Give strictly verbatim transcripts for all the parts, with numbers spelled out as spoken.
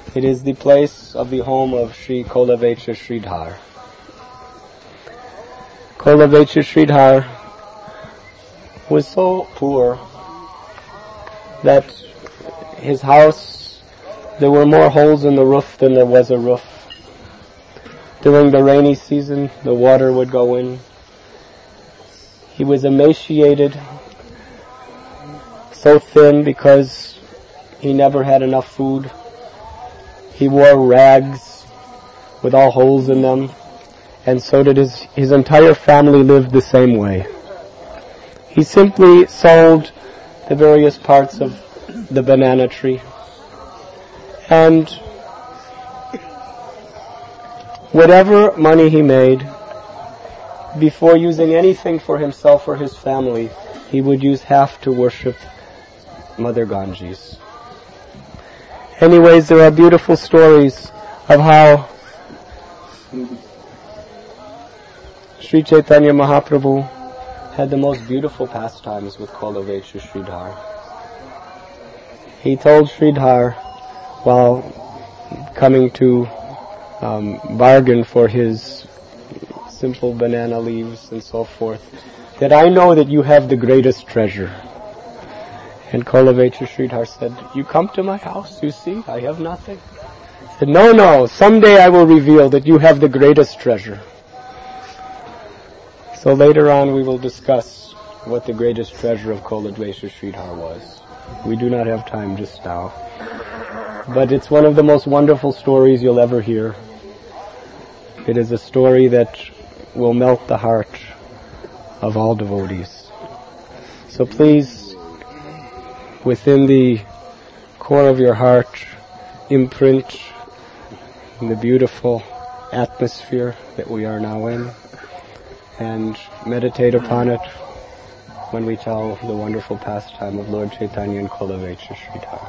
It is the place of the home of Sri Kolavecha Sridhar. Kolavecha Sridhar was so poor that his house, there were more holes in the roof than there was a roof. During the rainy season, the water would go in. He was emaciated, so thin because he never had enough food. He wore rags with all holes in them, and so did his, his entire family lived the same way. He simply sold the various parts of the banana tree, and whatever money he made, before using anything for himself or his family, he would use half to worship Mother Ganges. Anyways, there are beautiful stories of how Sri Chaitanya Mahaprabhu had the most beautiful pastimes with Kolavecha Sridhar. He told Sridhar, while coming to um, bargain for his simple banana leaves and so forth, that I know that you have the greatest treasure. And Kolavecha Sridhar said, you come to my house, you see, I have nothing. He said, no, no, someday I will reveal that you have the greatest treasure. So later on we will discuss what the greatest treasure of Kolavecha Sridhar was. We do not have time just now. But it's one of the most wonderful stories you'll ever hear. It is a story that will melt the heart of all devotees. So please, within the core of your heart, imprint the beautiful atmosphere that we are now in, and meditate upon it when we tell the wonderful pastime of Lord Chaitanya and Kolavecha Sridhar.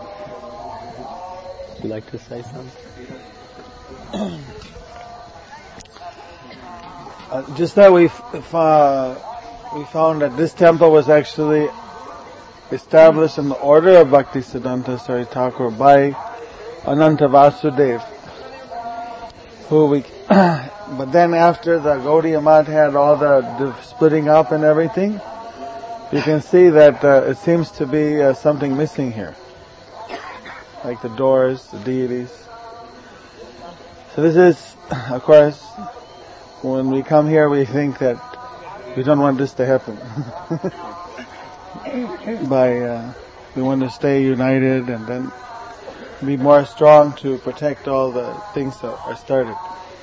Would you like to say something? Uh, just that we f- uh, we found that this temple was actually established in the order of Bhaktisiddhanta Saraswati Thakur by Ananta Vasudev, who we, but then after the Gaudiya Math had all the, the splitting up and everything, you can see that uh, it seems to be uh, something missing here, like the doors, the deities. So this is, of course, when we come here we think that we don't want this to happen. By uh, we want to stay united and then be more strong to protect all the things that are started.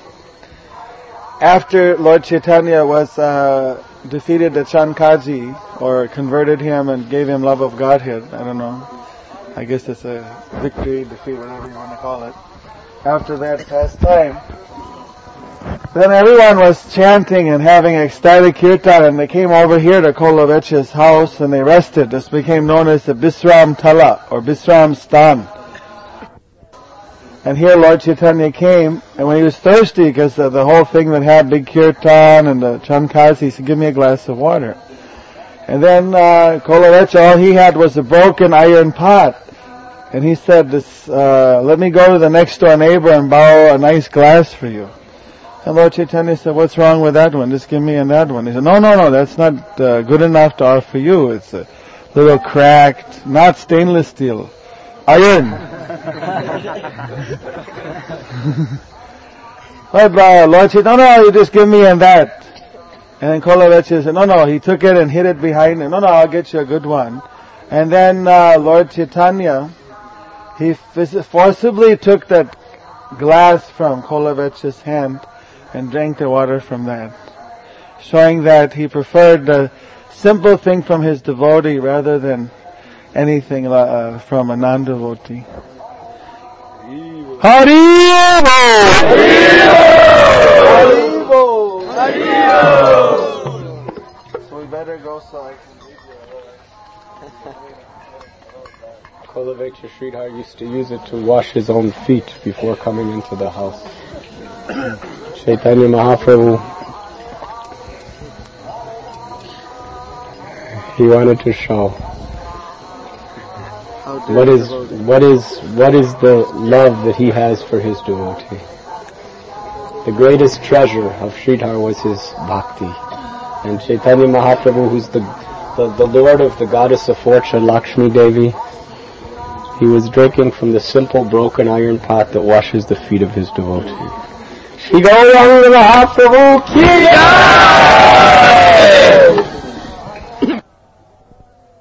After Lord Chaitanya was uh, defeated the Chankaji, or converted him and gave him love of Godhead, I don't know, I guess it's a victory, defeat, whatever you want to call it. After that past time, then everyone was chanting and having ecstatic kirtan, and they came over here to Kolavecha's house and they rested. This became known as the Bisram Tala, or Bisram Stan. And here Lord Chaitanya came, and when he was thirsty, because of the whole thing that had big kirtan and the Chankas, he said, give me a glass of water. And then uh, Kolavecha, all he had was a broken iron pot. And he said, this, uh, let me go to the next door neighbor and borrow a nice glass for you. And Lord Chaitanya said, what's wrong with that one? Just give me another one. He said, no, no, no, that's not uh, good enough to offer you. It's a little cracked, not stainless steel, iron. But uh, Lord Chaitanya, no, no, you just give me and that. And then Kolavecha said, no, no, he took it and hid it behind him. No, no, I'll get you a good one. And then uh, Lord Chaitanya, he forcibly took that glass from Kolavecha's hand and drank the water from that, showing that he preferred the simple thing from his devotee rather than anything uh, from a non-devotee. Haribol! Haribol! Haribol! So we better go so I can read you. Kolavecha Sridhar used to use it to wash his own feet before coming into the house. Chaitanya Mahaprabhu, he wanted to show out there. What is what is what is the love that he has for his devotee? The greatest treasure of Sridhar was his bhakti. And Chaitanya Mahaprabhu, who's the, the, the lord of the goddess of fortune, Lakshmi Devi, he was drinking from the simple broken iron pot that washes the feet of his devotee. Shri Gauranga Mahaprabhu ki jai!